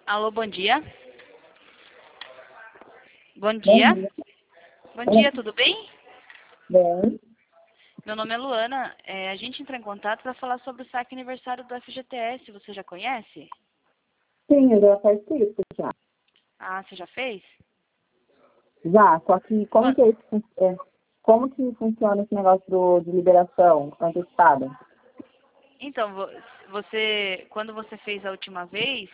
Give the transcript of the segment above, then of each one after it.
Alô, bom dia. Bom Bom dia. dia. Bom dia, tudo bem? Bem, Meu nome é Luana. A gente entrou em contato para falar sobre o saque aniversário do FGTS. Você já conhece? sim, eu já participo já. Ah, você já fez? Já, só que como Quan- que, como que funciona esse negócio de liberação antecipada? Então, quando você fez a última vez,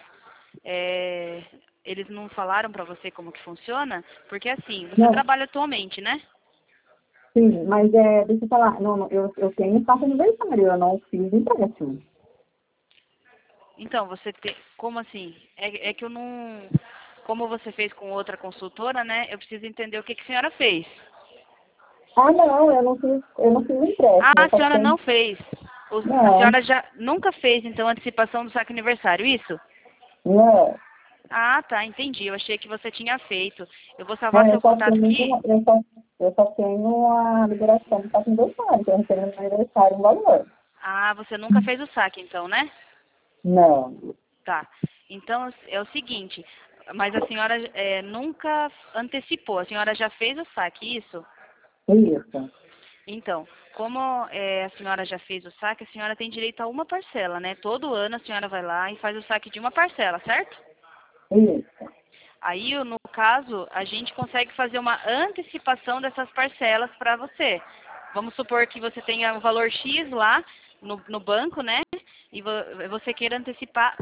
é, eles não falaram para você como que funciona? Porque assim, você Não, trabalha atualmente, né? sim, mas deixa eu falar, não, eu tenho faço aniversário, eu não fiz empréstimo. Então, como assim? É que eu não, como você fez com outra consultora, né? Eu preciso entender o que que a senhora fez. Ah, não, eu não fiz Ah, empréstimo, eu a só senhora tenho, não fez. A não, senhora já nunca fez, então, antecipação do saque aniversário, isso? não, Ah, tá, entendi. Eu achei que você tinha feito. Eu vou salvar seu eu só contato tenho, aqui. eu só tenho a liberação do faço aniversário, que eu recebo no meu aniversário um valor. Ah, você nunca fez o saque, então, né? Não, Tá. Então, é o seguinte, mas a senhora nunca antecipou. A senhora já fez o saque, isso? isso, Então, como a senhora já fez o saque, a senhora tem direito a uma parcela, né? Todo ano a senhora vai lá e faz o saque de uma parcela, certo? isso. Aí, no caso, a gente consegue fazer uma antecipação dessas parcelas para você. Vamos supor que você tenha um valor X lá no banco, né? E você queira antecipar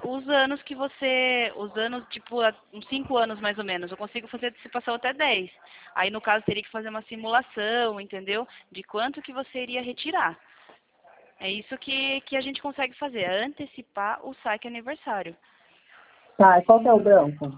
os anos, tipo, uns 5 anos mais ou menos. Eu consigo fazer antecipação até 10. Aí, no caso, teria que fazer uma simulação, entendeu? De quanto que você iria retirar. É isso que a gente consegue fazer, é antecipar o saque aniversário. Tá, e qual que é o branco?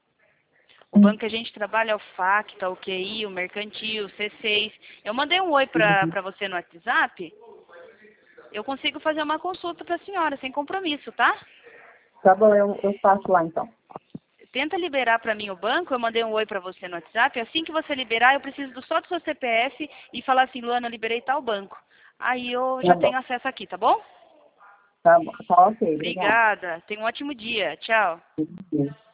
O banco que a gente trabalha é o Facta, o QI, o Mercantil, o C6. Eu mandei um oi para você no WhatsApp. Eu consigo fazer uma consulta para a senhora, sem compromisso, tá? Tá bom, eu faço lá então. Tenta liberar para mim o banco, eu mandei um oi para você no WhatsApp. Assim que você liberar, eu preciso só do seu CPF e falar assim, Luana, eu liberei tal banco. Aí eu Tá já bom, tenho acesso aqui, tá bom? tá bom. Tá ok, obrigada. Obrigada. Tenha um ótimo dia. Tchau.